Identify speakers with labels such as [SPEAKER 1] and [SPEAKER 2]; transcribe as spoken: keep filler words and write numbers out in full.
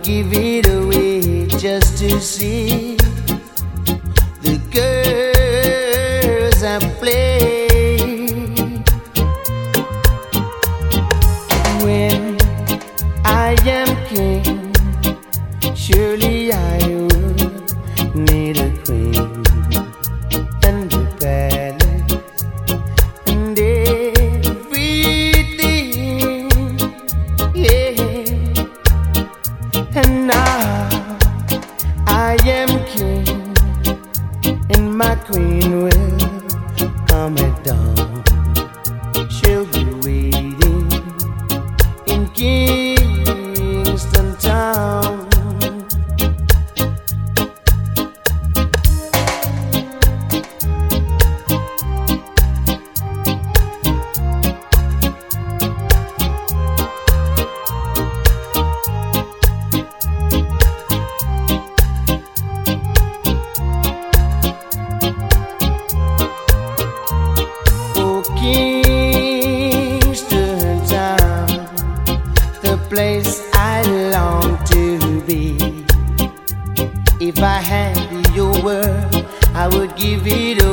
[SPEAKER 1] would give it away just to see the girls I play. When I am king, surely I would need a queen and a palace and everything, yeah. And now I am king, and my queen will come at dawn. She'll be waiting in Kingston Town. Kingston Town, the place I long to be. If I had your word, I would give it